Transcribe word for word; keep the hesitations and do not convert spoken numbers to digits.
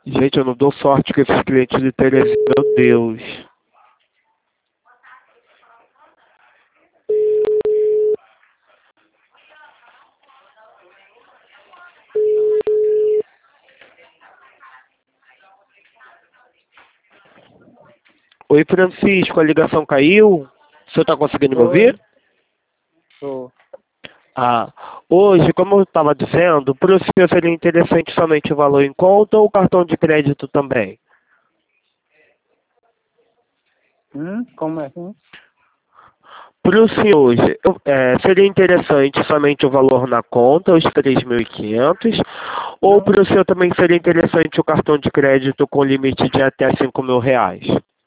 Gente, eu não dou sorte com esses clientes de Teresina, meu Deus. Oi, Francisco, a ligação caiu? O senhor está conseguindo me Oi. ouvir? Tô. Ah, hoje, como eu estava dizendo, para o senhor seria interessante somente o valor em conta ou o cartão de crédito também? Hum? Como é assim? Para o senhor hoje, eu- é, seria interessante somente o valor na conta, os três mil e quinhentos, ou Não. para o senhor também seria interessante o cartão de crédito com limite de até cinco mil reais?